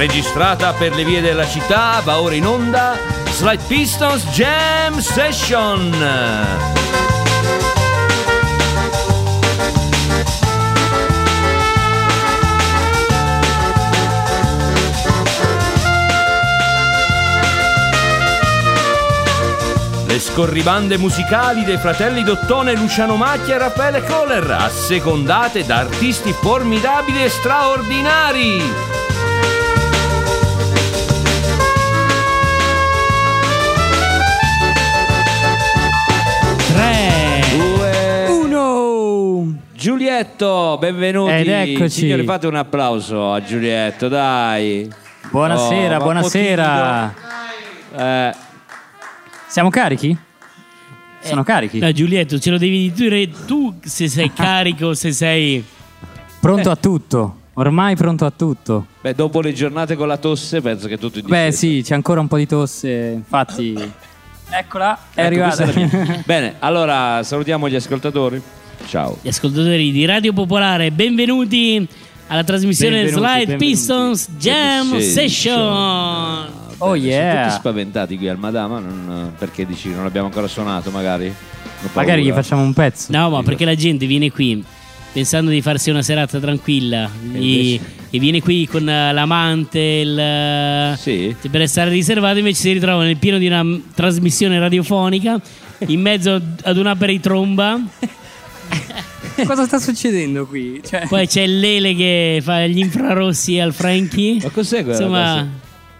registrata per le vie della città, va ora in onda Slight Pistons Jam Session. Le scorribande musicali dei fratelli Dottone, Luciano Macchia e Raffaele Kohler, assecondate da artisti formidabili e straordinari. Giulietto, benvenuti. Ed eccoci. Signori, fate un applauso a Giulietto, dai. Buonasera, buonasera. Siamo carichi? Sono carichi? No, Giulietto, ce lo devi dire tu se sei carico, se sei... Pronto a tutto, ormai pronto a tutto. Beh, dopo le giornate con la tosse penso che tutto in Beh discesa. sì, c'è ancora un po' di tosse, infatti. Eccola, è Ecco, arrivata. questa è la mia. Bene, allora salutiamo gli ascoltatori. Ciao. Gli ascoltatori di Radio Popolare, benvenuti alla trasmissione Slide Pistons Jam Session. Oh yeah. Sono tutti spaventati qui al Madama, perché dici non abbiamo ancora suonato, magari? Magari gli facciamo un pezzo. No, ma perché la gente viene qui pensando di farsi una serata tranquilla e viene qui con l'amante, Sì. per essere riservato, invece si ritrova nel pieno di una trasmissione radiofonica in mezzo ad una peritromba. Cosa sta succedendo qui? Cioè... Poi c'è Lele che fa gli infrarossi al Frankie. Ma cos'è quella? Insomma,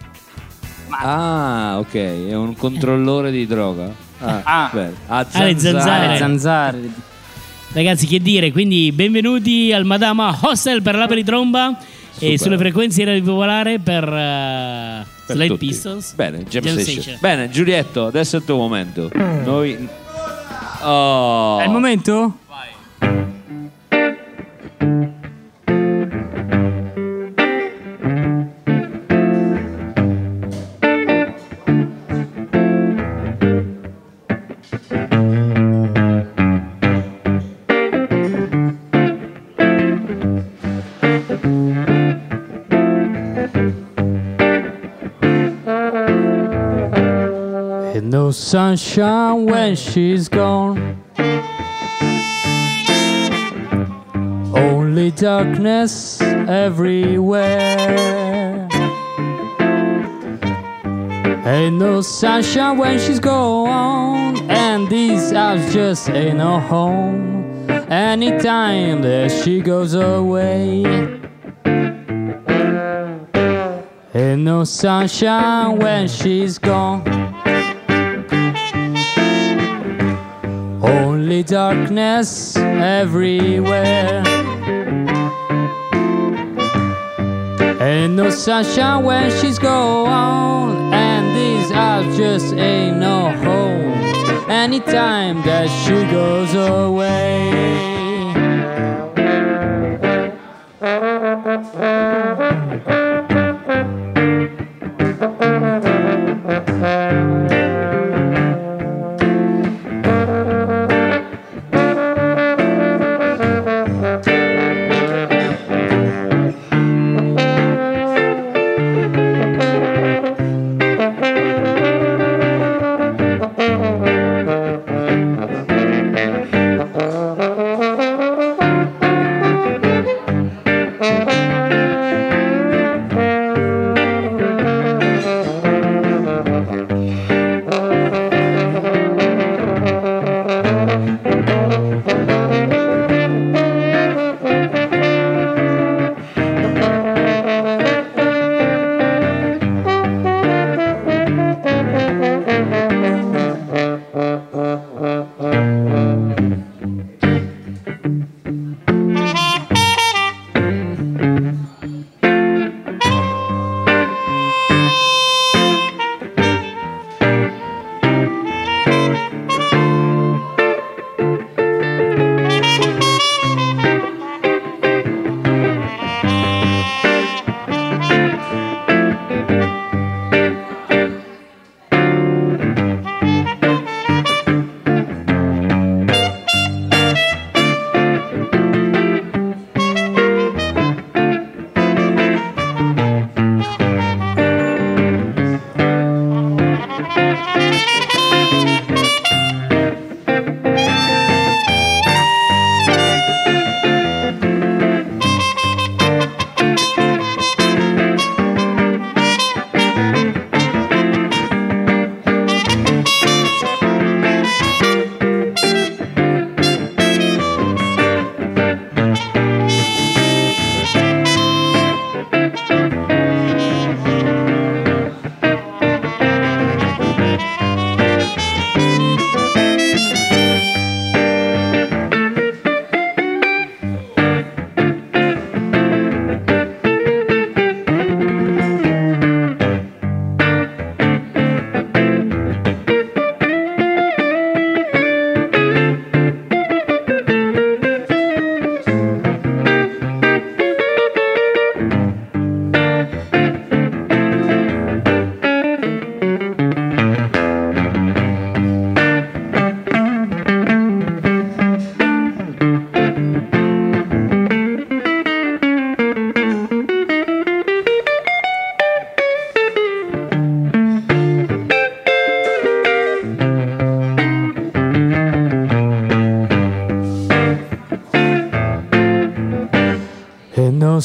Ah, ok, è un controllore di droga. Bene. le zanzare. Zanzare. ragazzi, che dire, quindi benvenuti al Madama Hostel per la peritromba e sulle frequenze di Radio Popolare per Slide tutti. Pistons. Bene, Jam Jam Session. Session. Bene, Giulietto, adesso è il tuo momento. Noi... Oh. È il momento? Ain't no sunshine when she's gone, only darkness everywhere. Ain't no sunshine when she's gone, and this house just ain't no home. Anytime that she goes away, ain't no sunshine when she's gone, only darkness everywhere. Ain't no sunshine when she's gone, and this house just ain't no home. Anytime that she goes away.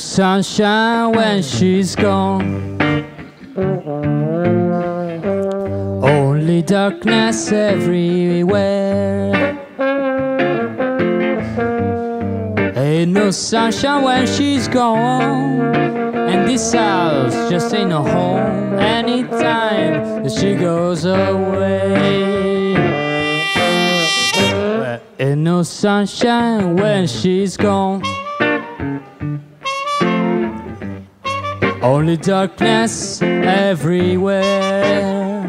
sunshine when she's gone. Only darkness everywhere. Ain't no sunshine when she's gone. And this house just ain't no home anytime that she goes away. Ain't no sunshine when she's gone. Only darkness everywhere.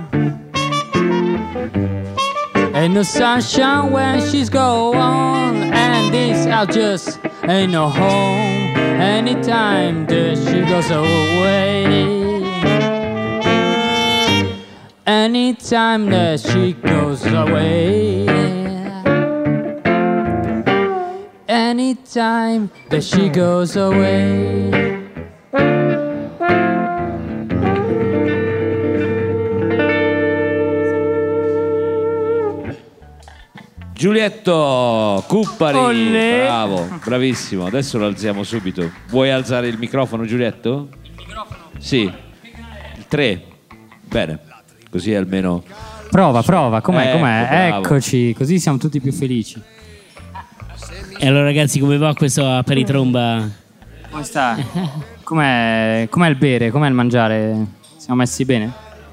Ain't no sunshine when she's gone. And this house just ain't no home anytime that she goes away. Anytime that she goes away. Anytime that she goes away. Giulietto Cuppari, Olle. bravo, bravissimo. Adesso lo alziamo subito. Vuoi alzare il microfono, Giulietto? Il microfono? Sì. Il 3. Bene, così almeno. Prova, com'è? Ecco, bravo. Eccoci, così siamo tutti più felici. E allora ragazzi, come va questo aperitromba? Come sta? Com'è il bere? Com'è il mangiare? Siamo messi bene?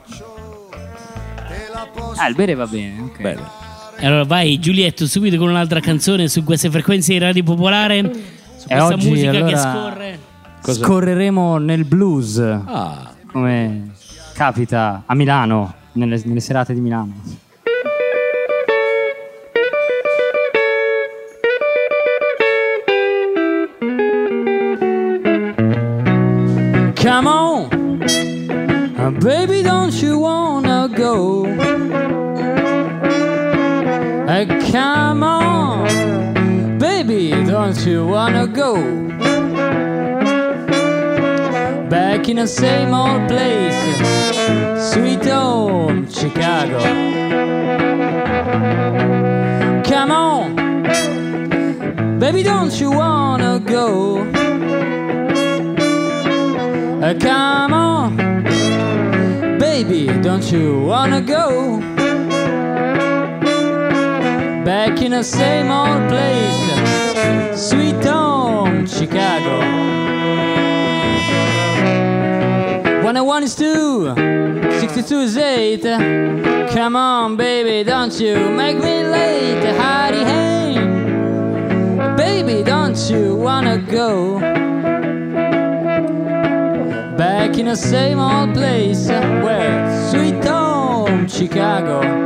Il bere va bene, ok. Bene. E allora vai Giulietto subito con un'altra canzone su queste frequenze di Radio Popolare, su questa oggi, musica allora, che scorre. Cosa? Scorreremo nel blues, Ah, come capita a Milano, nelle serate di Milano. Come on, baby, don't you wanna go? Come on, baby, don't you wanna go? Back in the same old place, sweet home, Chicago. Come on, baby, don't you wanna go? Come on, baby, don't you wanna go? Back in the same old place, sweet home, Chicago. 101 is 2, 62 is 8. Come on, baby, don't you make me late. Heidi, hey, baby, don't you wanna go? Back in the same old place, where sweet home, Chicago.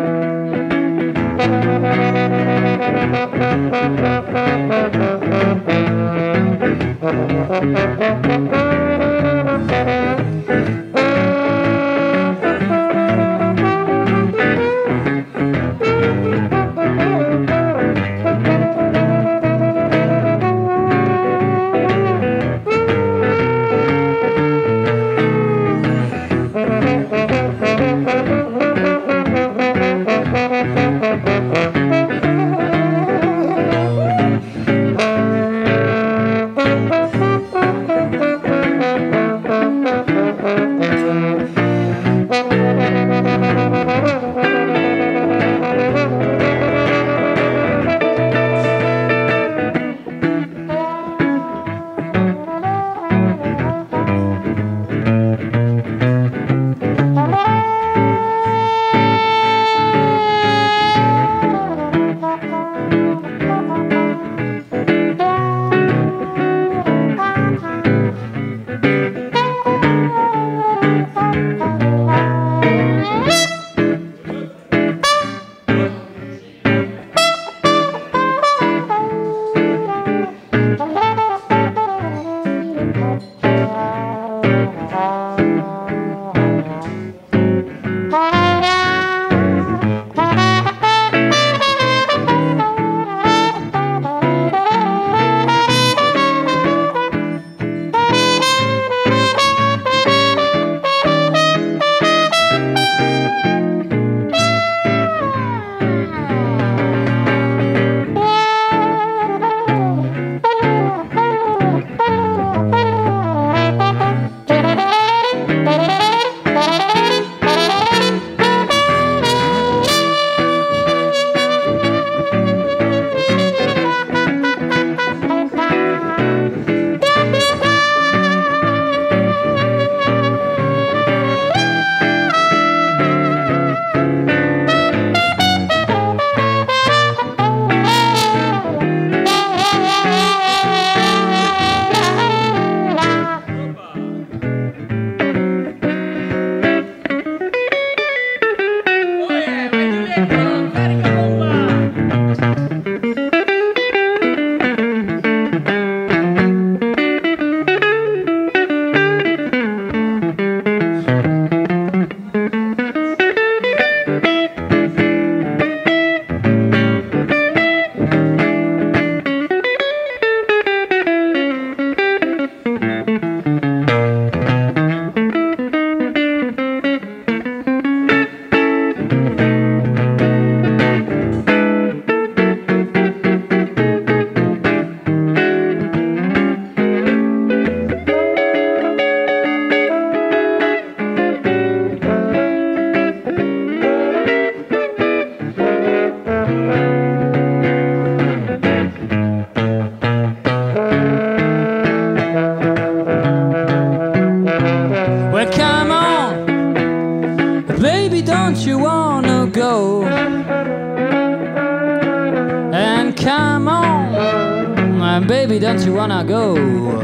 And baby, don't you wanna go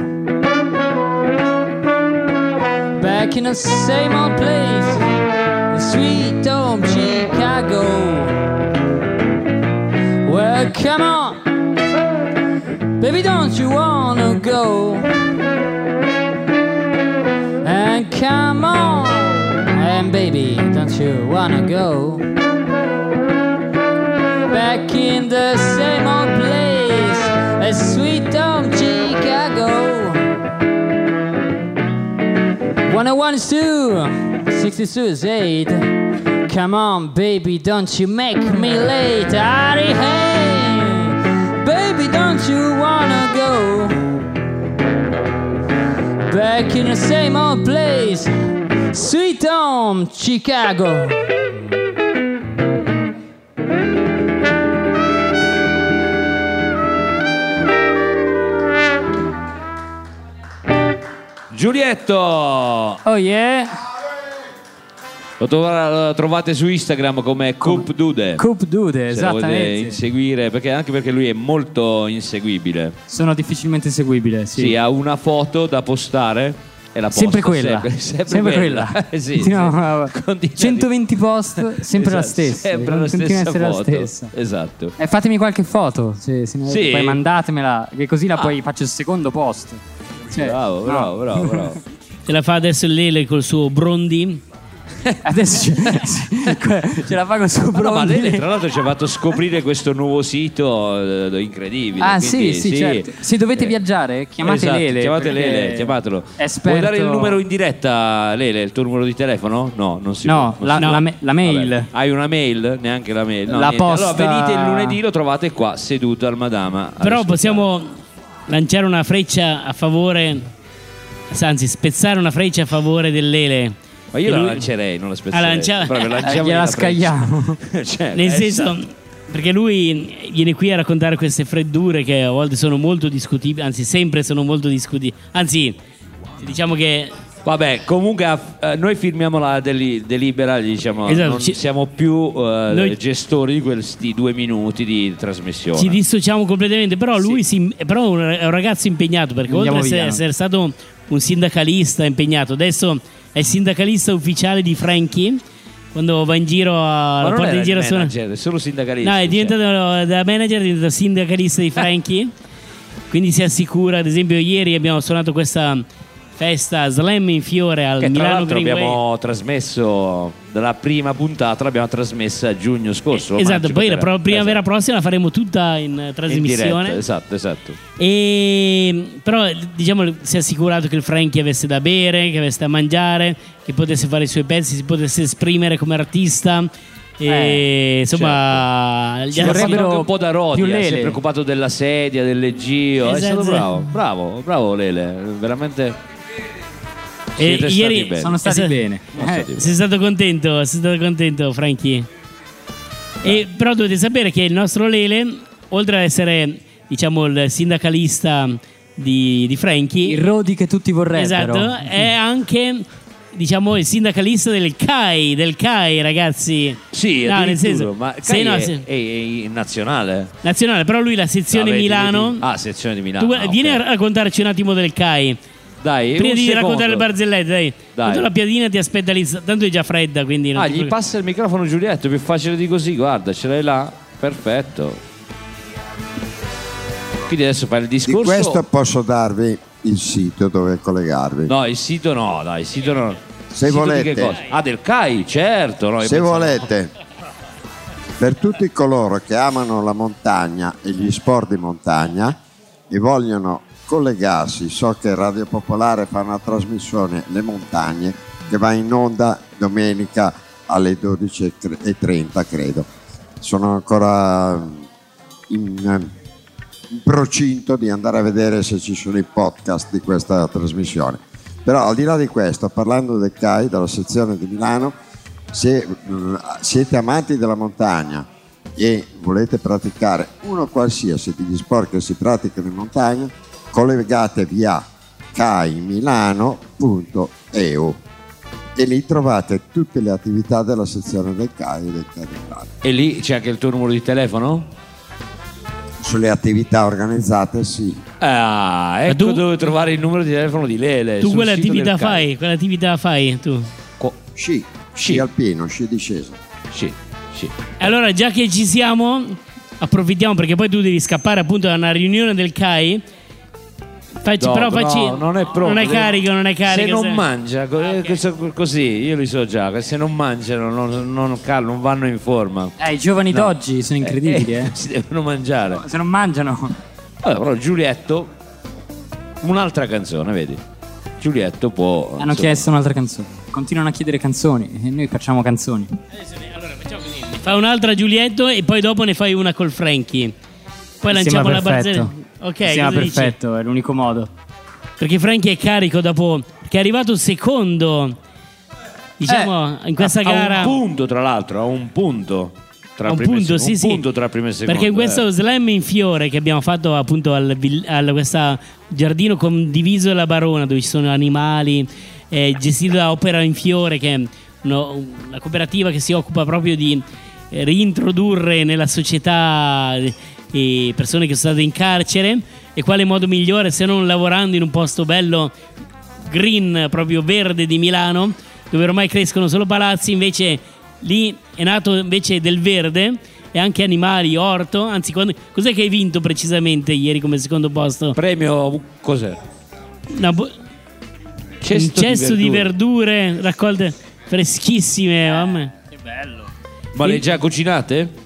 back in the same old place, sweet home Chicago? Well, come on, baby, don't you wanna go? And come on, and baby, don't you wanna go back in the same old place, a sweet home Chicago? 101 is 2, 62 is 8. Come on, baby, don't you make me late. Hurry, hey, baby, don't you wanna go back in the same old place, sweet home Chicago? Giulietto! Oh yeah! Lo trovate su Instagram come Coop Dude. Coop Dude, Se lo volete esattamente. inseguire, anche perché lui è molto inseguibile. Sono difficilmente seguibile, sì. Sì, ha una foto da postare e la posta Sempre quella. sempre quella. Sì, Continua- continua 120 post, sempre la Esatto, stessa. sempre la Continua a stessa essere la foto. stessa. Esatto. Fatemi qualche foto, se ne avete, Sì. poi mandatemela, che così la poi faccio il secondo post. Cioè, Bravo, no. bravo. Ce la fa adesso il Lele col suo Brondi. Adesso ce la fa col suo Ma Brondi. lei tra l'altro ci ha fatto scoprire questo nuovo sito incredibile. Ah quindi, sì, certo. Se dovete viaggiare, chiamate esatto, Lele. Chiamate perché Lele, chiamatelo. Esperto... Vuoi dare il numero in diretta, Lele? Il tuo numero di telefono? No, non si No, può. non si- la mail. Vabbè. Hai una mail? Neanche la mail. No, La niente. posta- Allora venite il lunedì, lo trovate qua seduto al Madama. Però possiamo lanciare una freccia a favore, anzi spezzare una freccia a favore del Lele. Ma io la lancerei, non la spezzerei. lanciamo Gliela la scagliamo. cioè, Nel senso, perché lui viene qui a raccontare queste freddure che a volte sono molto discutibili, anzi sempre sono molto discutibili. Anzi, diciamo che Vabbè, comunque noi firmiamo la delibera, diciamo, Esatto, non siamo più noi- gestori di questi 2 minuti di trasmissione. ci dissociamo completamente, però lui però è un ragazzo impegnato, perché oltre Andiamo a via. essere stato un sindacalista impegnato, adesso è il sindacalista ufficiale di Frankie. Quando va in giro Ma lo non porta era in giro il su manager, è solo sindacalista. No, è cioè. diventato da manager, è diventato sindacalista di Frankie. Quindi si assicura, ad esempio ieri abbiamo suonato questa festa Slam in Fiore al Che tra Milano l'altro Greenway. abbiamo trasmesso dalla prima puntata, l'abbiamo trasmessa a giugno scorso. Esatto, maggio, poi la potrebbe- primavera prossima la faremo tutta in in trasmissione. diretta, esatto. Però diciamo si è assicurato che il Frankie avesse da bere, che avesse da mangiare, che potesse fare i suoi pezzi, si potesse esprimere come artista. E insomma, Ci gli ha vorrebbe vorrebbero anche un po' da rodi, più si è Lele. preoccupato della sedia, del leggio. È stato Esatto. bravo Lele, veramente. E Siete ieri stati bene. Sono stati Esatto. bene. Sono stati bene. Sei stato contento, Frankie. Però dovete sapere che il nostro Lele, oltre ad essere, diciamo, il sindacalista di Frankie, Il Rodi che tutti vorrebbero. esatto, è anche, diciamo, il sindacalista del CAI, ragazzi. Sì, No, nel addirittura, senso, ma sì, Kai no, è, sì. è in nazionale. Nazionale, però lui la sezione Ah, vedi, Milano. vedi. Ah, sezione di Milano. Tu Ah, vieni ok. a raccontarci un attimo del CAI. Dai, Prima un di secondo. raccontare le barzellette, dai. Dai. Tanto la piadina ti aspetta lì, tanto è già fredda, quindi non Ah, ti gli preoccupare. passa il microfono Giulietto, più facile di così, guarda, ce l'hai là. Perfetto. Quindi adesso fai il Di discorso. questo posso darvi il sito dove collegarvi. No, il sito no, dai, il sito no. Se Il sito di volete. che cosa? Ah, del CAI, certo. No, io Se pensavo- volete, per tutti coloro che amano la montagna e gli sport di montagna e vogliono collegarsi, so che Radio Popolare fa una trasmissione Le Montagne che va in onda domenica alle 12:30 credo. Sono ancora in procinto di andare a vedere se ci sono i podcast di questa trasmissione. Però al di là di questo, parlando del CAI, della sezione di Milano, se siete amanti della montagna e volete praticare uno qualsiasi degli sport che si praticano in montagna, collegatevi a caimilano.eu e lì trovate tutte le attività della sezione del CAI e del CAI di Milano. E lì c'è anche il tuo numero di telefono? sulle attività organizzate, sì. Ah, ecco dove trovare il numero di telefono di Lele. Tu quelle attività fai? Quelle attività fai tu? Sci alpino, sci discesa. Sì. Allora, già che ci siamo, approfittiamo perché poi tu devi scappare appunto da una riunione del CAI. Non è pronto. Non è carico. Se non mangia, così io li so già, che se non mangiano non vanno in forma. I giovani d'oggi sono incredibili, Si devono mangiare. Se non mangiano. Allora, però Giulietto, un'altra canzone, vedi? Giulietto può... Hanno chiesto un'altra canzone. Continuano a chiedere canzoni e noi facciamo canzoni. Allora, facciamo così. Fai un'altra Giulietto e poi dopo ne fai una col Frankie. Poi lanciamo la barzelletta. Ok, sembra perfetto, dici? È l'unico modo. Perché Frankie è carico dopo che è arrivato secondo, diciamo, in questa gara. A un punto, tra l'altro, a un punto. Tra prime e seconde. Perché in questo slam in fiore che abbiamo fatto appunto al questo giardino condiviso della Barona, dove ci sono animali, gestito da Opera in Fiore, che è una cooperativa che si occupa proprio di reintrodurre nella società e persone che sono state in carcere. E quale modo migliore se non lavorando in un posto bello green, proprio verde di Milano, dove ormai crescono solo palazzi. Invece lì è nato invece del verde e anche animali, orto. Anzi, cos'è che hai vinto precisamente ieri come secondo posto? Premio cos'è? Un cesto di verdure raccolte freschissime, mamma. Che bello. Ma le hai già cucinate?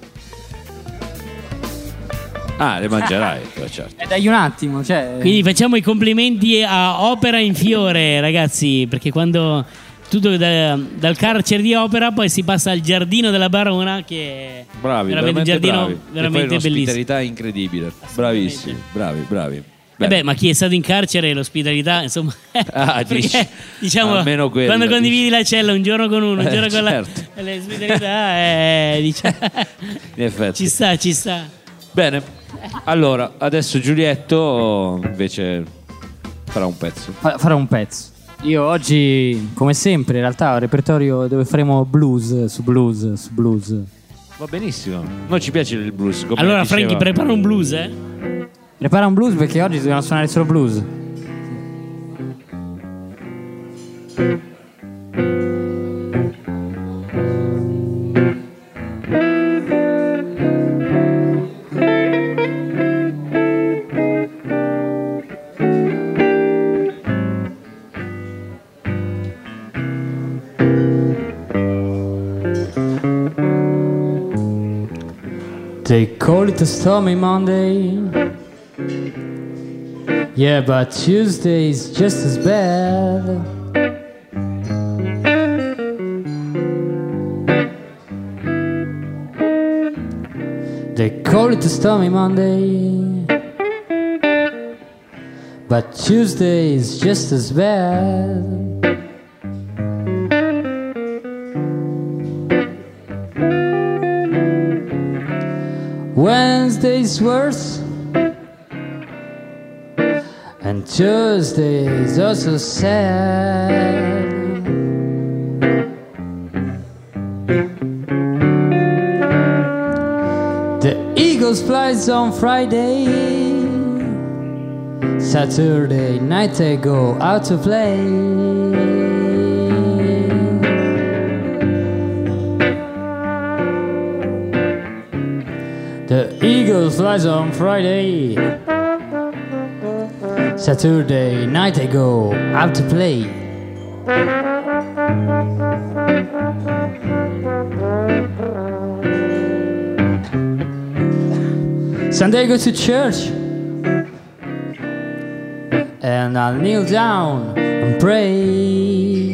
Ah, le mangerai, certo. Dai un attimo, Quindi facciamo i complimenti a Opera in Fiore, ragazzi, perché quando tutto dal carcere di Opera poi si passa al giardino della Barona, che è veramente un giardino veramente bellissimo. L'ospitalità incredibile. Bravissimi, bravi. Ma chi è stato in carcere, l'ospitalità, insomma. Perché, diciamo, almeno quello, quando condividi la cella un giorno con uno, un giorno con certo. l'ospitalità, diciamo, in effetti. Ci sta. Bene. Allora, adesso Giulietto invece farà un pezzo. Farà un pezzo. Io oggi, come sempre, in realtà ho un repertorio dove faremo blues su blues. Va benissimo. Noi ci piace il blues. Allora, diceva... Frankie, prepara un blues, Prepara un blues perché oggi dobbiamo suonare solo blues. They call it a stormy Monday. Yeah, but Tuesday is just as bad. They call it a stormy Monday. But Tuesday is just as bad. Wednesday's worse, and Tuesday is also sad. The Eagles flies on Friday. Saturday night they go out to play. The Eagles flies on Friday. Saturday night they go out to play. Sunday go to church, and I'll kneel down and pray.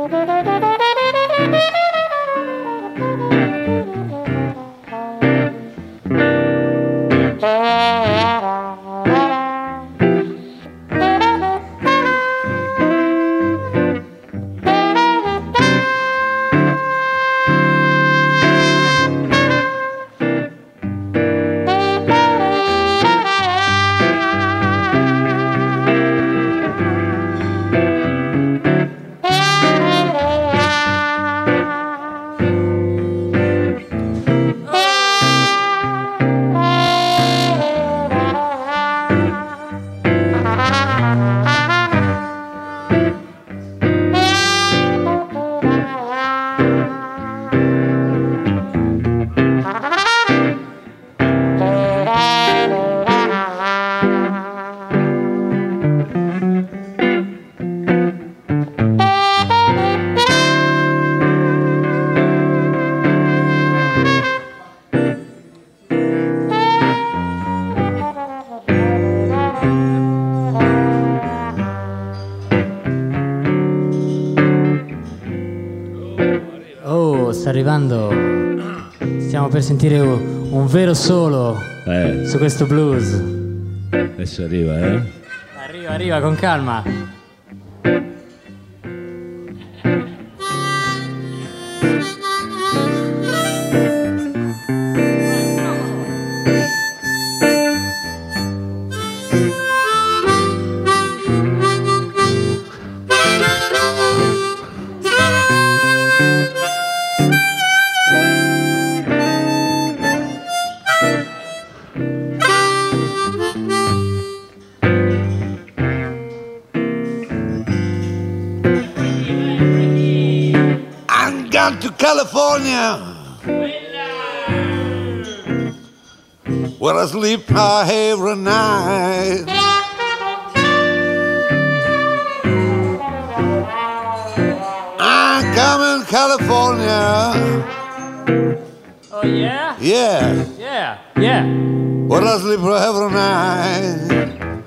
Sta arrivando, stiamo per sentire un vero solo su questo blues. Adesso arriva, Arriva con calma. To California, where I sleep every night. I'm coming to California. Oh yeah? Yeah. Yeah. Where I sleep every night.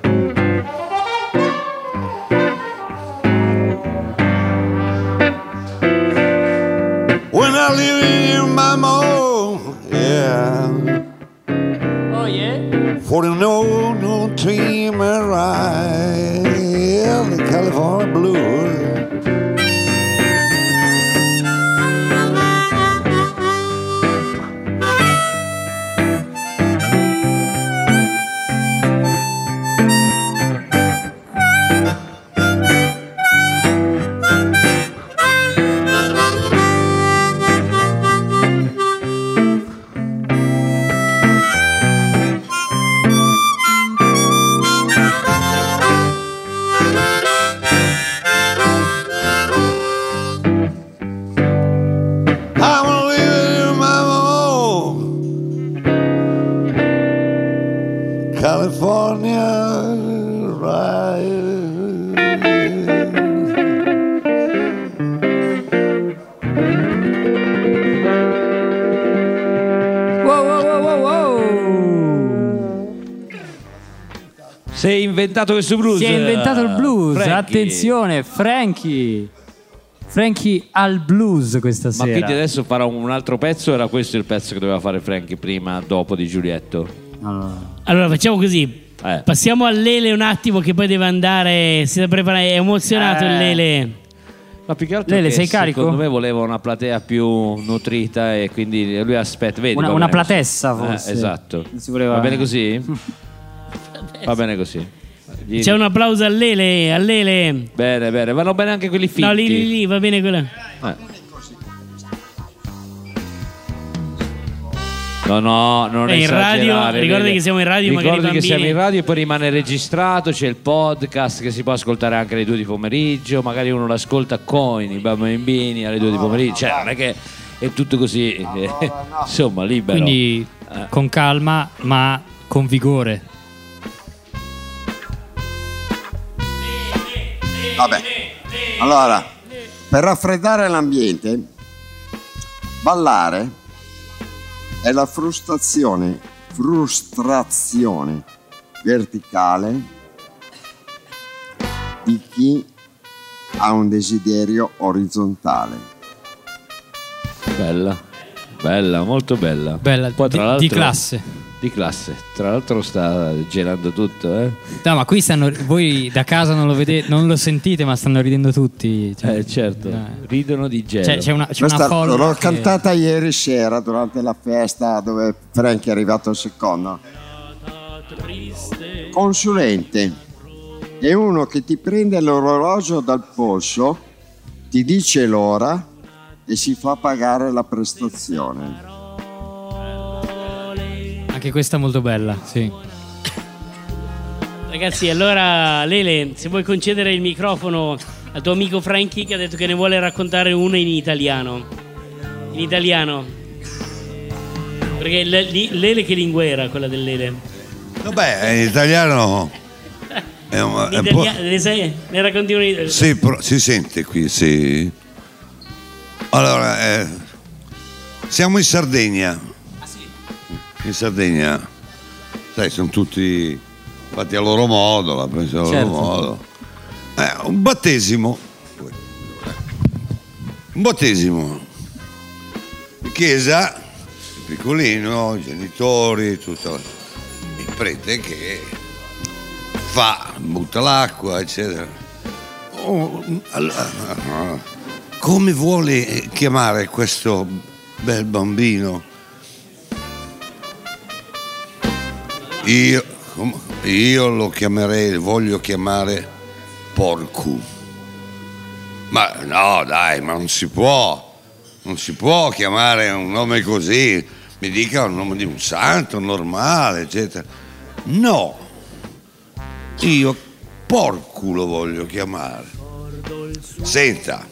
When I live in my home, yeah. Oh yeah. For the no team right, yeah, the California blues. California ride. Wow. Si è inventato questo blues. Si è inventato il blues. Frankie. Attenzione, Frankie al blues questa Ma sera. quindi adesso farò un altro pezzo? Era questo il pezzo che doveva fare Frankie prima, dopo di Giulietto? Allora facciamo così. Passiamo a Lele un attimo che poi deve andare. Si deve preparare. È emozionato il Lele. Ma più che altro Lele, che sei carico? secondo me voleva una platea più nutrita e quindi lui aspetta. Vedi, Una platessa forse. Esatto. Si voleva... Va bene così? Va bene così. C'è un applauso a Lele. Bene, vanno bene anche quelli finti. No, lì, va bene quella. No, non è in radio, esagerare. ricordi che siamo in radio, magari i bambini... che siamo in radio e poi rimane registrato, c'è il podcast che si può ascoltare anche alle 2 di pomeriggio, magari uno l'ascolta con i bambini alle 2 di pomeriggio, cioè non è che è tutto così, insomma, libero. Quindi con calma, ma con vigore. Vabbè, allora, per raffreddare l'ambiente, ballare è la frustrazione verticale di chi ha un desiderio orizzontale. Bella, molto bella. Bella, Poi, tra di l'altro, classe. Di classe. Tra l'altro sta gelando tutto, eh? No, ma qui stanno, voi da casa non lo vedete, non lo sentite, ma stanno ridendo tutti. Cioè, Certo, ridono di gelo. c'è una Questa folla l'ho che- cantata ieri sera durante la festa dove Frankie è arrivato al secondo. Consulente è uno che ti prende l'orologio dal polso, ti dice l'ora e si fa pagare la prestazione. Anche questa è molto bella, sì. Ragazzi, allora Lele, se vuoi concedere il microfono al tuo amico Frankie che ha detto che ne vuole raccontare una in italiano. In italiano. Perché Lele che lingua era quella del Lele? Vabbè, in italiano è un In po'... italiano, ne racconti una in italiano? Sì, si sente qui, sì. Allora, siamo in Sardegna. In Sardegna, sai, sono tutti fatti a loro modo, la pensano a loro modo. Un battesimo. In chiesa, piccolino, i genitori, tutto. Il prete che butta l'acqua, eccetera. Come vuole chiamare questo bel bambino? Io lo voglio chiamare Porcu. Ma no, dai, ma non si può chiamare un nome così. Mi dica un nome di un santo normale, eccetera. No, io Porcu lo voglio chiamare. Senta,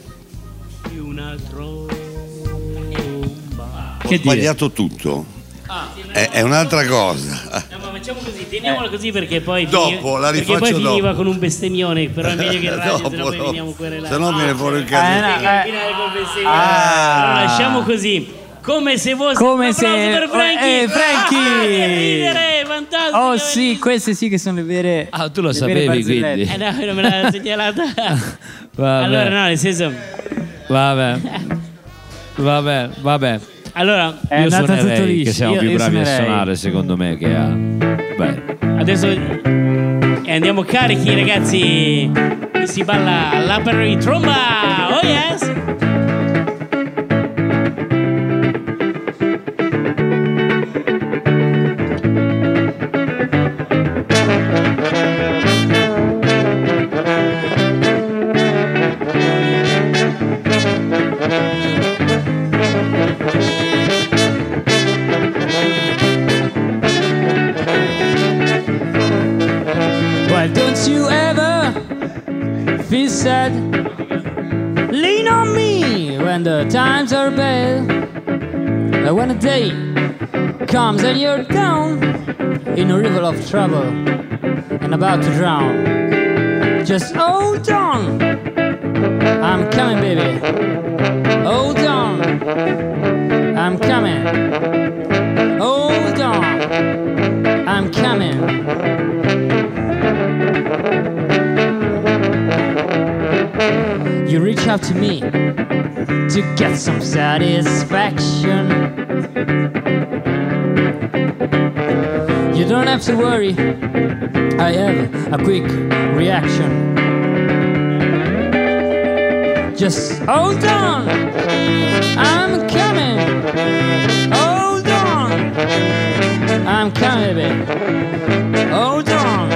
ho sbagliato tutto. È un'altra cosa. No, ma facciamo così, teniamola così perché poi Dopo, la perché rifaccio poi finiva dopo. con un bestemmione, però è meglio che in radio, Dopo, sennò poi dopo. veniamo querelati. Se no viene fuori il caso. Finale col bestemmione. Allora lasciamo così. Come se fosse Come un applauso se- per Frankie. Frankie! Che ridere, fantastico. Oh sì, queste sì che sono le vere. Ah, tu lo le vere sapevi, barzellette. quindi. No, non me l'ha segnalata. Vabbè. Allora no, nel senso. Vabbè. Allora, È Io andata tutto suonerei, liscio. che siamo Io più bravi a suonerei. suonare, secondo me, che a... Beh, adesso andiamo carichi, ragazzi. Qui si balla all'Apero di tromba. Oh yes. Why don't you ever feel sad? Lean on me when the times are bad. But when a day comes and you're down in a river of trouble and about to drown, just hold on. I'm coming, baby. Hold on. I'm coming. Hold on. I'm coming. You reach out to me to get some satisfaction. You don't have to worry, I have a quick reaction. Just hold on, I'm coming. Hold on, I'm coming, baby. Hold on.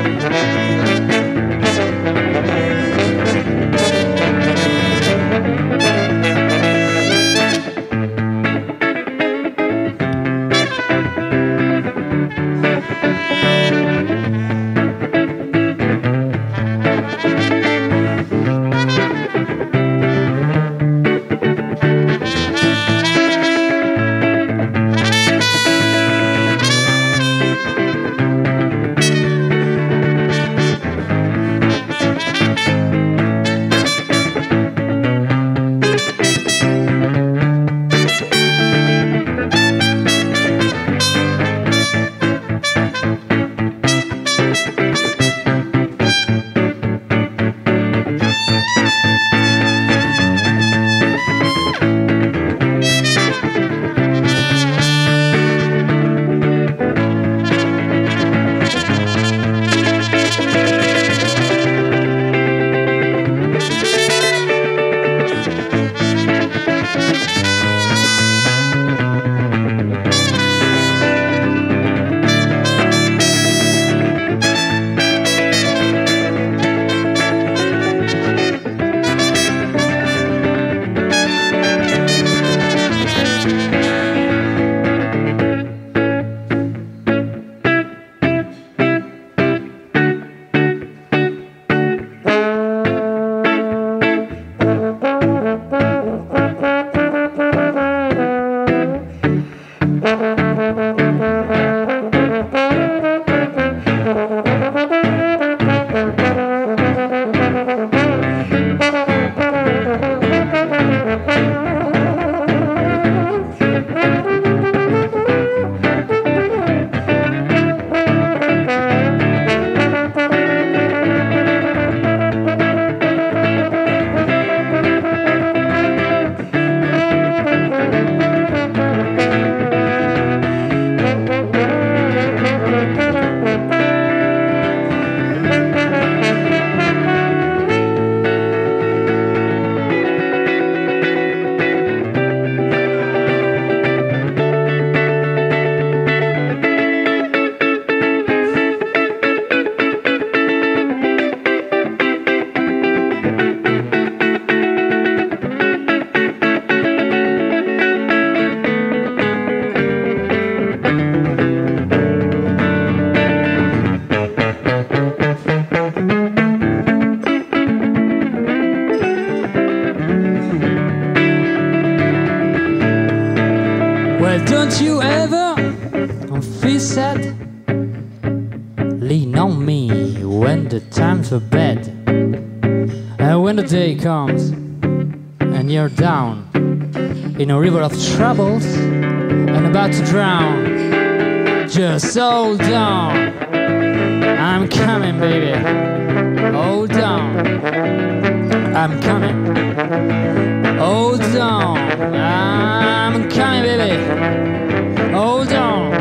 Don't you ever feel sad? Lean on me when the times are bad, and when the day comes and you're down in a river of troubles and about to drown. Just hold on, I'm coming, baby. Hold on, I'm coming. Hold on, I'm coming, baby. Hold on.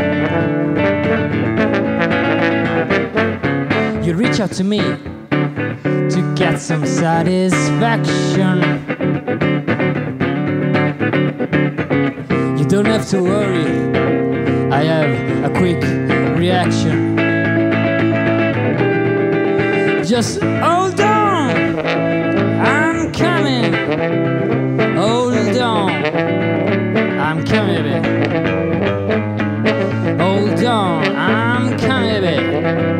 You reach out to me to get some satisfaction. You don't have to worry, I have a quick reaction. Just hold on, I'm coming. Hold on, I'm coming, baby. Hold on, I'm coming, baby.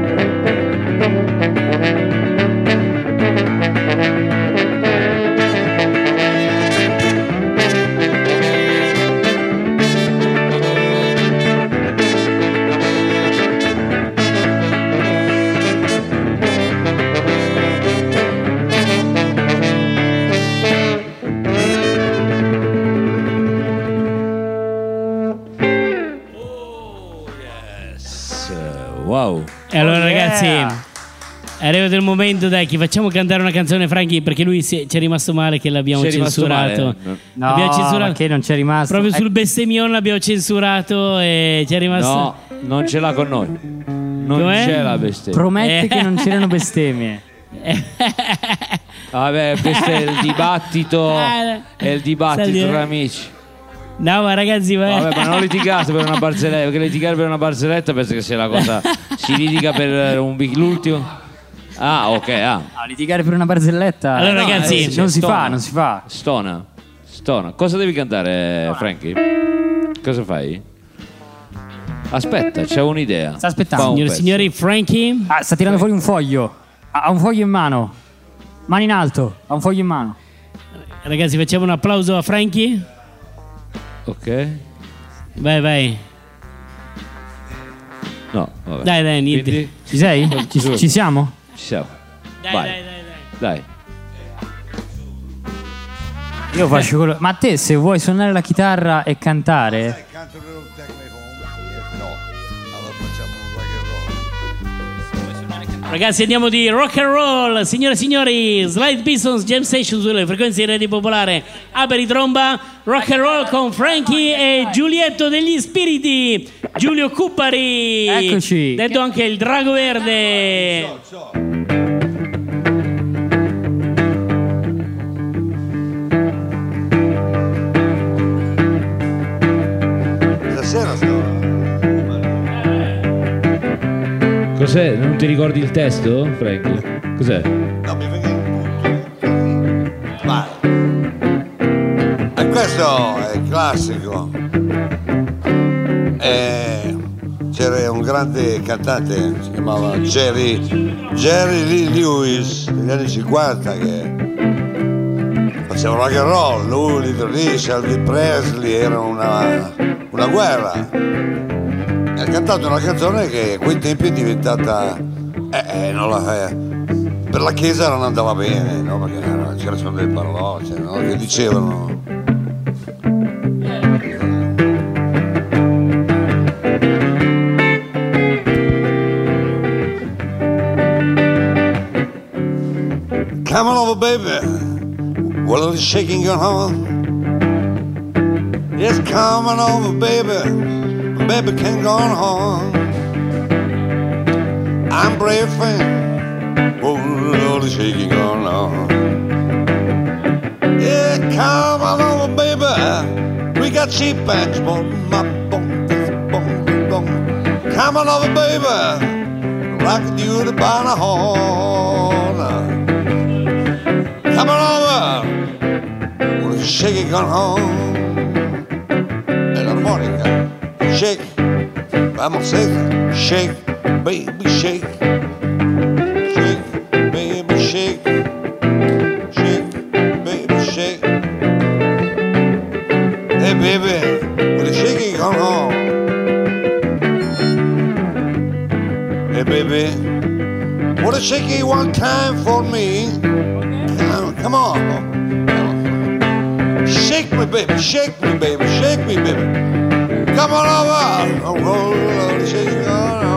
Wow. E allora ragazzi, è arrivato il momento, dai, che facciamo cantare una canzone Frankie, perché lui ci è rimasto male che l'abbiamo censurato. No, L'abbiamo censurato che non c'è rimasto. proprio sul bestemmione, l'abbiamo censurato e ci è rimasto. No, non ce l'ha con noi. Non Com'è? c'è la bestemmia. Promette che non c'erano bestemmie. Vabbè, questo è il dibattito. È il dibattito tra amici. No, ma ragazzi, Vabbè, ma non litigate per una barzelletta, perché litigare per una barzelletta penso che sia la cosa. Si litiga per l'ultimo. Ah, ok. No, litigare per una barzelletta. Allora, ragazzi, non si fa. Stona. Cosa devi cantare, Frankie? Cosa fai? Aspetta, c'ho un'idea. Sta aspettando. Fa un Signore e pezzo. signori, Frankie. Sta tirando fuori un foglio. Ha un foglio in mano. Mano in alto. Ha un foglio in mano. Ragazzi, facciamo un applauso a Frankie. Ok. Vai. No, vabbè. Dai, niente. Quindi, Ci sei? Ci siamo? ci siamo. Dai. Dai. Io faccio quello. Ma te, se vuoi suonare la chitarra e cantare, Canto Little Take Me Home? No. Allora facciamo un rock and roll. Ragazzi, andiamo di rock and roll. Signore e signori, Slide Pistons Jam Station sulle frequenze di Radio Popolare. Aberi tromba, rock and roll con Frankie e Giulietto degli Spiriti, Giulio Cuppari. Eccoci. Detto anche il Drago Verde. Stasera sto. Cos'è? Non ti ricordi il testo, Frankie? Cos'è? No, mi venga in punto. Vai. E questo è il classico. C'era un grande cantante, si chiamava Jerry Lee Lewis, degli anni 50, che faceva rock and roll. Lui, Little Richard, Elvis Presley, erano una guerra. E ha cantato una canzone che a quei tempi è diventata per la chiesa non andava bene, no? Perché c'erano delle parolacce, no? Che dicevano. Come on over, baby. Well, it's shaking your heart. Yes, come on over, baby. Baby can't go on. I'm brave fan. Oh, Lord, it's shaking on on. Yeah, come on over, baby. We got cheap bands. Come on over, baby. Rockin' you the banner horn. Come on over. Well, it's shaking on home. And harmonica. Shake, vamos, shake, baby, shake, shake, baby, shake, shake, baby, shake. Hey, baby, will you shake shaking going on. Hey baby, wanna shake it one time for me? Come on. Shake me baby, shake me baby, shake me baby. Come on over. Shake it on.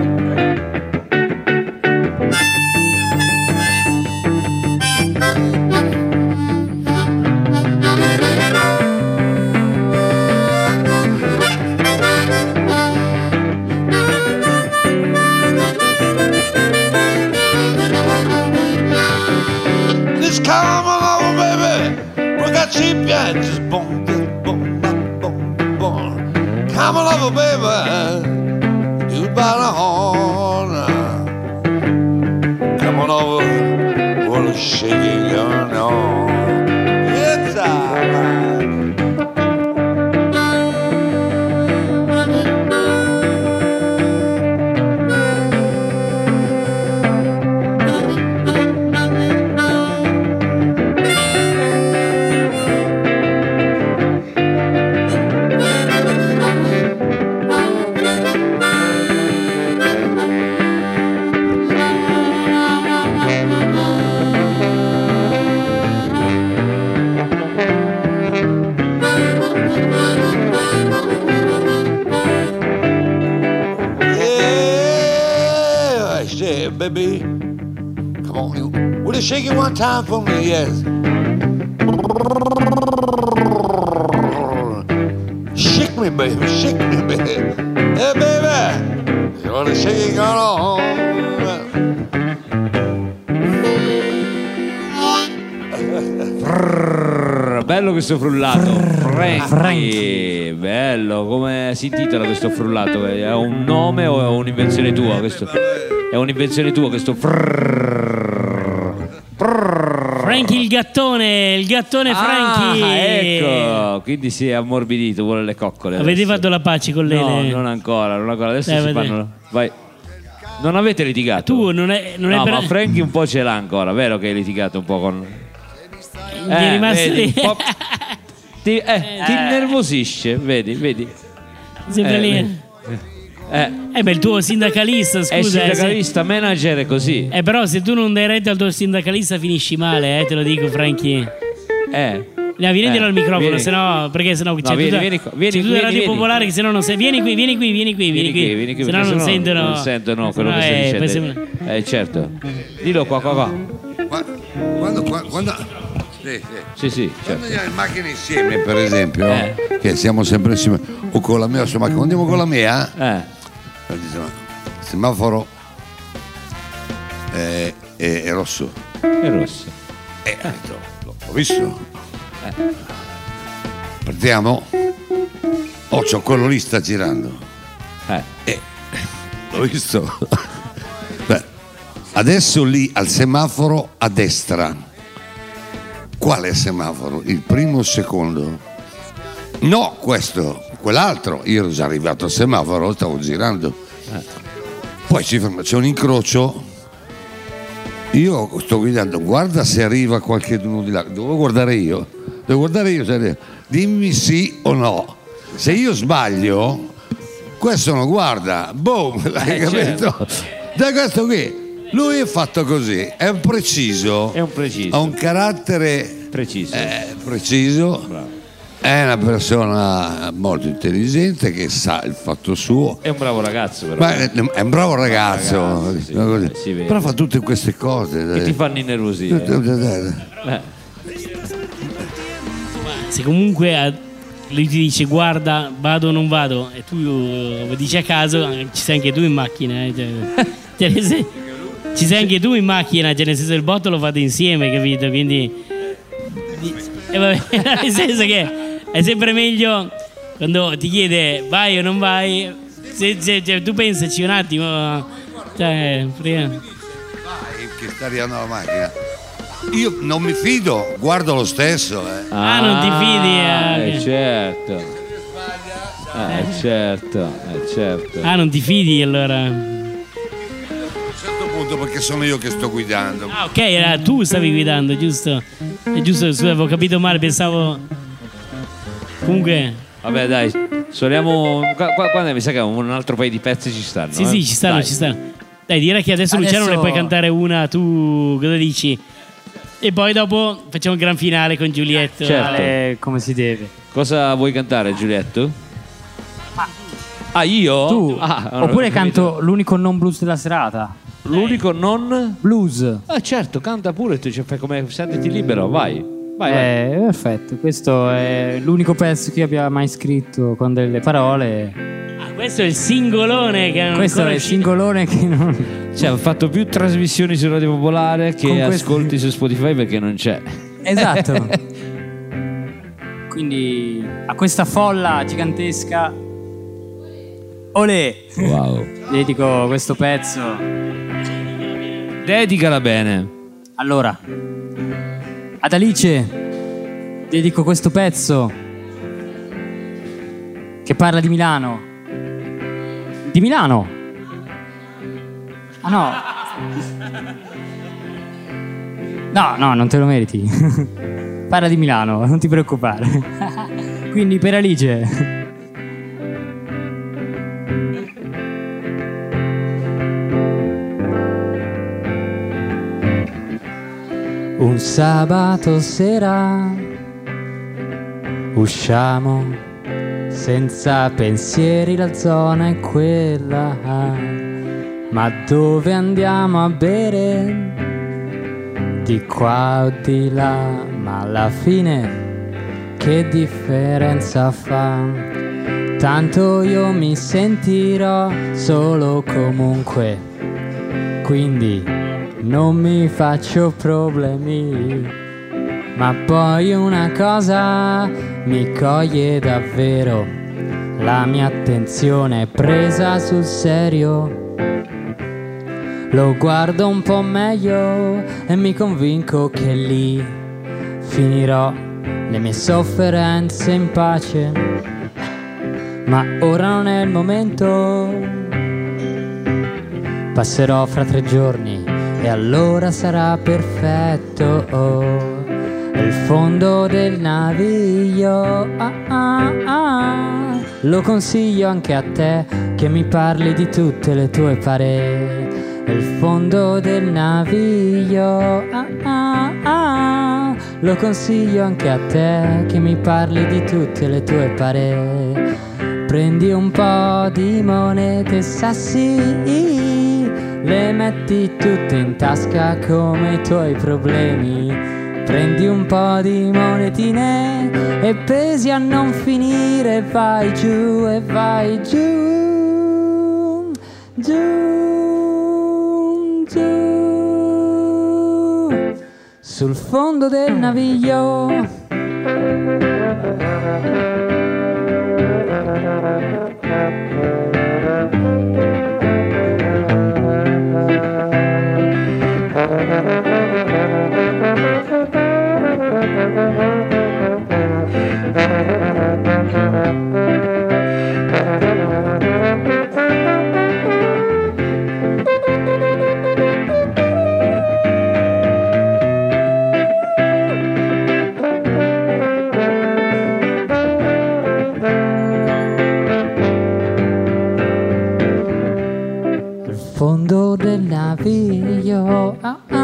Come on over, baby. We got cheap, yeah. Just boom, boom, boom, boom, boom. Come on over, baby. Do it by the horn. Come on over. What a shaking going on. It's alright. Baby, come on, you. Will you shake it one time for me? Yes. Shake me, baby, shake me, baby. Hey, baby, you want to shake it on? Bello questo frullato, Frankie. Bello, come si intitola questo frullato? È un nome o è un'invenzione tua? Questo è un'invenzione tua questo Frankie il gattone Frankie. Ecco, quindi si è ammorbidito, vuole le coccole. Avete adesso. fatto la pace con lei? No, non ancora. Adesso si vedete. fanno. Vai. Non avete litigato? Tu non è no, per... ma Frankie un po' ce l'ha ancora, vero che hai litigato un po' con... Gli è rimasto vedi, lì. Ti innervosisce, vedi. Sempre lì. Beh, il tuo sindacalista, scusa. È sindacalista, manager è così. Però se tu non dai retta al tuo sindacalista finisci male, te lo dico, Frankie. Vieni dietro al microfono, vieni. Sennò c'è vieni tutta Radio Popolare che sennò non sei. Vieni qui, sennò non sentono. Non sentono quello che stai dicendo. Certo. Dillo qua. Quando Sì, certo. Quando andiamo in macchina insieme, per esempio, che siamo sempre insieme, o con la mia, quando andiamo con la mia, diciamo, il semaforo è rosso. È rosso. L'ho visto. Partiamo. C'ho quello lì sta girando. L'ho visto. Beh, adesso lì al semaforo a destra. Quale semaforo? Il primo o il secondo? No, questo, quell'altro. Io ero già arrivato al semaforo, stavo girando. Poi c'è un incrocio. Io sto guidando, guarda se arriva qualcuno di là. Devo guardare io. Cioè, dimmi sì o no. Se io sbaglio, questo non guarda. Boom, hai capito? Certo. Da questo qui. Lui è fatto così, è un preciso, ha un carattere preciso. Bravo. È una persona molto intelligente che sa il fatto suo. È un bravo ragazzo, però. Ma è un bravo ragazzo, sì, però fa tutte queste cose che ti fanno innervosire. Se comunque lui ti dice guarda, vado o non vado, e tu dici a caso, ci sei anche tu in macchina, ci sei anche tu in macchina, cioè nel senso il botto lo fate insieme, capito? Quindi vabbè, nel senso che è sempre meglio quando ti chiede vai o non vai, se tu pensaci un attimo, cioè prima. Vai che sta arrivando la macchina. Io non mi fido, guardo lo stesso. Non ti fidi? Certo. Certo. Non ti fidi allora? Perché sono io che sto guidando. Ok, tu stavi guidando, giusto? È giusto, scusa, avevo capito male, pensavo. Comunque. Vabbè, dai, suoniamo. Quando mi sa che un altro paio di pezzi ci stanno. Sì, sì, ci stanno, Dai. ci stanno. Dai, direi che adesso Luciano ne puoi cantare una, tu cosa dici? E poi dopo facciamo il gran finale con Giulietto. Certo. Come si deve. Cosa vuoi cantare, Giulietto? Ah, io? Tu, Ah, non ho oppure capito. canto l'unico non blues della serata. L'unico non. Blues. Certo, canta pure, tu cioè, fai come sentiti libero, vai. Vai. Perfetto, questo è l'unico pezzo che io abbia mai scritto con delle parole. Questo è il singolone che non Questo è ancora il singolone che non. Cioè, ho fatto più trasmissioni su Radio Popolare che Con questo- ascolti su Spotify perché non c'è. Esatto. Quindi a questa folla gigantesca, olè, Wow. dedico questo pezzo. Dedicala bene. Allora, ad Alice dedico questo pezzo che parla di Milano. Di Milano? Ah no. No, non te lo meriti. Parla di Milano, non ti preoccupare. Quindi per Alice. Un sabato sera usciamo senza pensieri, la zona è quella, ma dove andiamo a bere? Di qua o di là, ma alla fine che differenza fa? Tanto io mi sentirò solo comunque, quindi non mi faccio problemi. Ma poi una cosa mi coglie davvero, la mia attenzione è presa sul serio. Lo guardo un po' meglio e mi convinco che lì finirò le mie sofferenze in pace. Ma ora non è il momento, passerò fra 3 giorni e allora sarà perfetto. Il fondo del naviglio, lo consiglio anche a te che mi parli di tutte le tue paree. Il fondo del naviglio, lo consiglio anche a te che mi parli di tutte le tue paree. Prendi un po' di monete sassi, le metti tutte in tasca come i tuoi problemi. Prendi un po' di monetine e pesi a non finire, vai giù e vai giù, giù, giù, sul fondo del naviglio. Fondo del naviglio,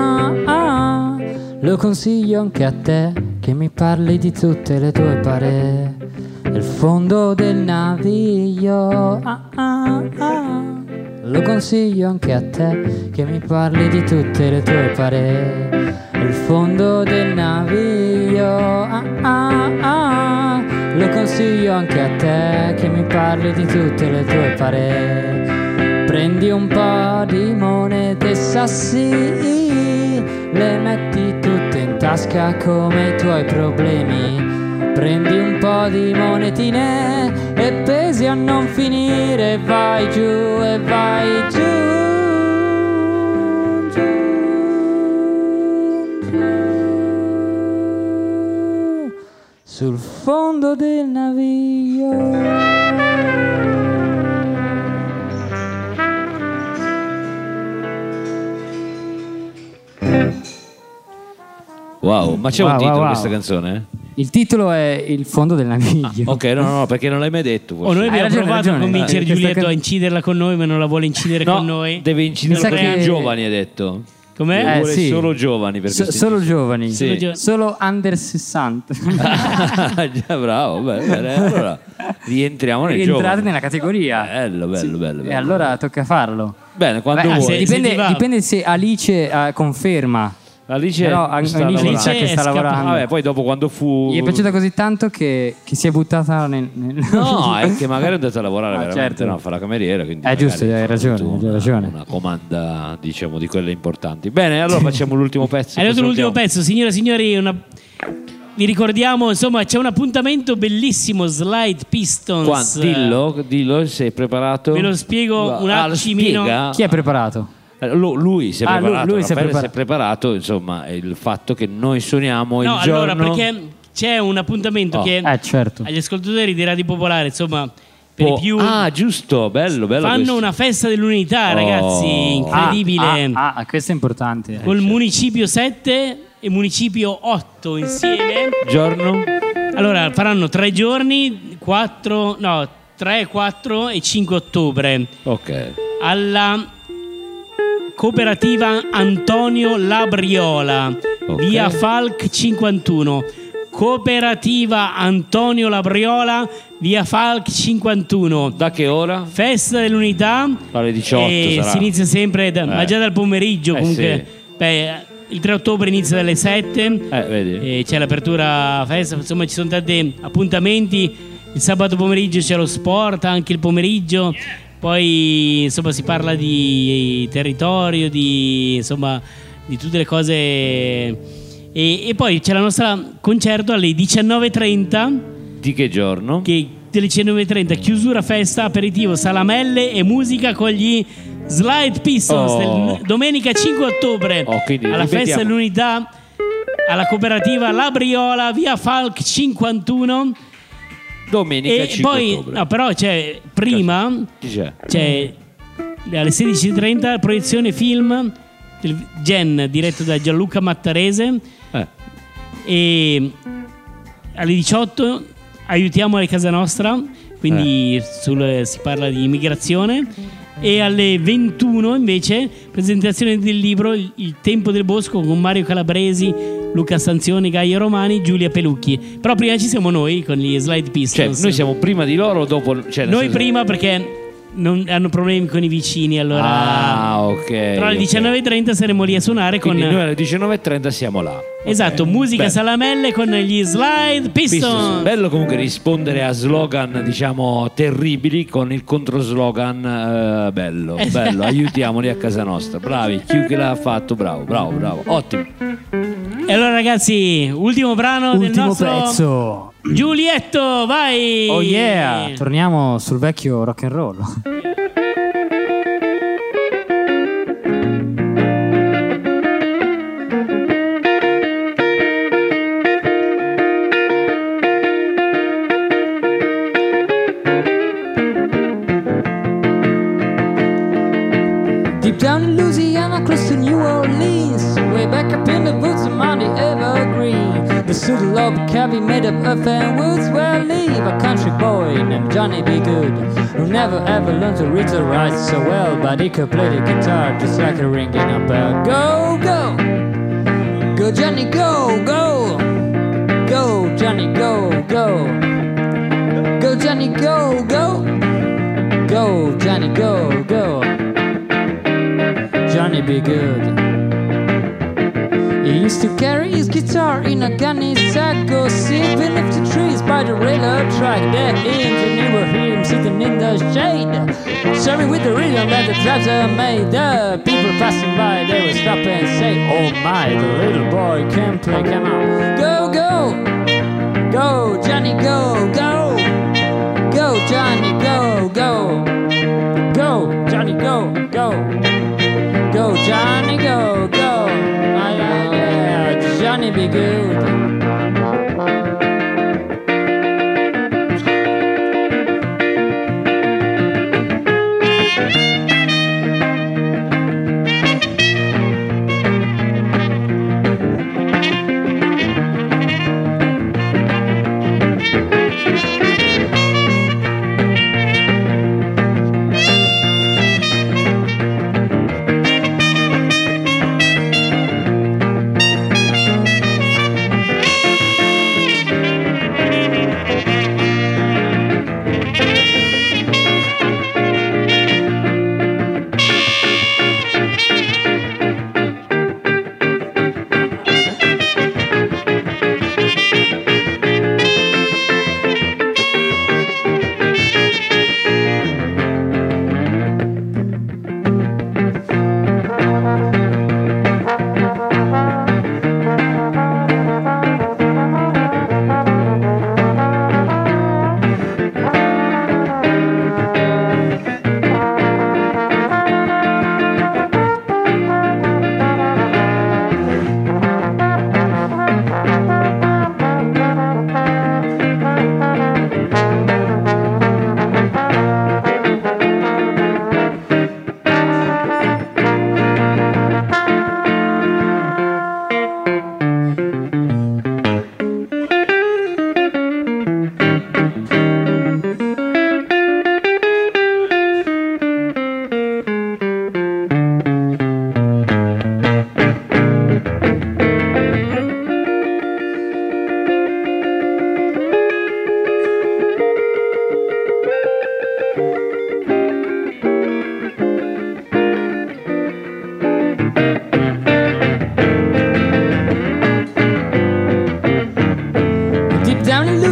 lo consiglio anche a te che mi parli di tutte le tue paree. Il fondo del naviglio, lo consiglio anche a te che mi parli di tutte le tue paree. Il fondo del naviglio, lo consiglio anche a te che mi parli di tutte le tue paree. Prendi un po' di monete sassi, le metti tutte in tasca come i tuoi problemi. Prendi un po' di monetine e pesi a non finire, vai giù e vai giù, giù, giù, sul fondo del naviglio. Wow, ma c'è un titolo wow. questa canzone? Il titolo è Il fondo del naviglio. Ok, no, perché non l'hai mai detto. O noi abbiamo provato a convincere Giulietto a inciderla con noi, ma non la vuole incidere con noi. Deve inciderla con i giovani, hai detto. Com'è? Vuole sì. solo giovani. Solo giovani. Sì. Solo under 60. Bravo, bene. Allora rientriamo nei giovani. Entrate nella categoria. Bello. E allora tocca farlo. Bene, quando vuoi. Dipende se Alice conferma. Alice Però sta Alice lavorando. sa che sta lavorando. Vabbè, poi dopo quando fu... Gli è piaciuta così tanto che si è buttata nel... No, è che magari è andata a lavorare veramente, certo. no, fa la cameriera, quindi giusto, hai ragione, una, hai ragione. Una comanda, diciamo, di quelle importanti. Bene, allora facciamo l'ultimo pezzo. È arrivato l'ultimo pezzo, signore e signori, vi ricordiamo, insomma, c'è un appuntamento bellissimo, Slide Pistons. Dillo, sei preparato? Ve lo spiego un attimino. Chi è preparato? Lui si è preparato, lui si è preparato, insomma, è il fatto che noi suoniamo il giorno... allora, perché c'è un appuntamento che certo. agli ascoltatori di Radio Popolare, insomma, per i più... Ah, giusto, bello fanno questo. Una festa dell'unità, ragazzi, incredibile. Questo è importante. Col Municipio 7 e Municipio 8 insieme. Giorno? Allora, faranno 3 giorni, 3, 4 e 5 ottobre. Ok. Alla Cooperativa Antonio Labriola, via Falc 51. Cooperativa Antonio Labriola, via Falc 51. Da che ora? Festa dell'unità. Alle 18 sarà. Si inizia sempre, ma già dal pomeriggio comunque. Sì. Il 3 ottobre inizia dalle 7. Vedi. E c'è l'apertura festa, insomma ci sono tanti appuntamenti. Il sabato pomeriggio c'è lo sport, anche il pomeriggio. Poi insomma si parla di territorio, di tutte le cose e poi c'è la nostra concerto alle 19:30. Di che giorno? Delle 19:30 chiusura festa, aperitivo, salamelle e musica con gli Slide Pistons domenica 5 ottobre alla festa dell'unità alla cooperativa Labriola, via Falc 51. Domenica 5 poi, ottobre. No, però c'è prima c'è alle 16:30 proiezione film del Gen diretto da Gianluca Mattarese e alle 18 aiutiamo la Casa Nostra, quindi si parla di immigrazione, e alle 21 invece presentazione del libro Il tempo del bosco con Mario Calabresi, Luca Stanzioni, Gaia Romani, Giulia Pelucchi. Però prima ci siamo noi con gli Slide Pistons. Cioè, noi siamo prima di loro o dopo? Noi prima perché non hanno problemi con i vicini, allora. Ok. Però alle 19:30 saremo lì a suonare. Quindi con noi alle 19:30 siamo là. Esatto, musica salamelle con gli Slide Pistons. Bello comunque rispondere a slogan, diciamo, terribili con il controslogan bello, aiutiamoli a casa nostra. Bravi, chi l'ha fatto, bravo, ottimo. E allora ragazzi, ultimo brano del nostro pezzo. Giulietto, vai! Oh yeah, torniamo sul vecchio rock and roll. Deep down in Louisiana, close to New Orleans, way back up in the woods among the evergreen, the city log cabin made of earth and woods where I live a country boy named Johnny B. Good, who never ever learned to read or write so well, but he could play the guitar just like a ringing a bell. Go, go, go Johnny, go, go, go Johnny, go, go, go Johnny, go, go, go Johnny, go, go. Johnny B. Good. He used to carry his guitar in a gunny sack, go sit beneath the trees by the railroad track. That engineer would hear him sitting in the shade, serving with the rhythm that the tracks are made. The people passing by, they would stop and say, oh my, the little boy can play, come on. Go, go, go Johnny, go, go, go Johnny, go, go, go Johnny, go, go. Go Johnny, go, go, Johnny be good.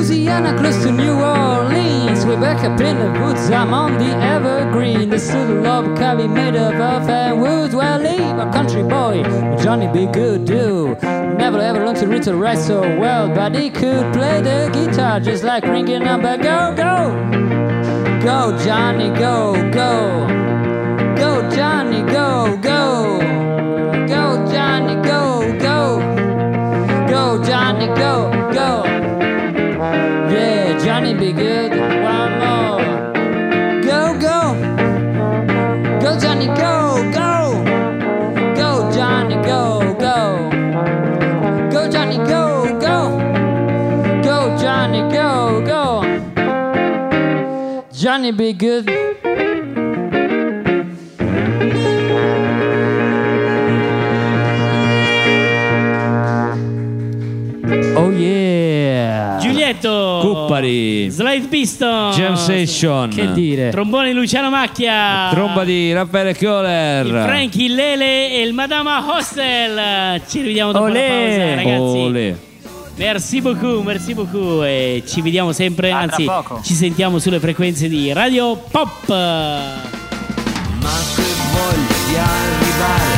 Louisiana, close to New Orleans. Way back up in the woods, I'm on the evergreen. The little log cabin made of earth and wood. Well, leave a country boy, Johnny be good too. Never ever learned to read or write so well, but he could play the guitar just like Ringy Number. Go, go, go, Johnny, go, go. Go, Johnny, go, go. Go, Johnny, go, go. Go, Johnny, go, go. Yeah, Johnny be good. One more. Go, go. Go, Johnny, go, go. Go, Johnny, go, go. Go, Johnny, go, go. Go, Johnny, go, go. Johnny be good. Oh yeah! Giulietto! Cuppari! Slide Piston! Jam Session! Che dire? Trombone Luciano Macchia! Tromba di Raffaele Kohler! Il Frankie, il Lele e il Madama Hostel! Ci rivediamo dopo la pausa, ragazzi! Olè. Merci beaucoup e ci vediamo sempre, tra anzi poco. ci sentiamo sulle frequenze di Radio Pop! Ma che voglia di arrivare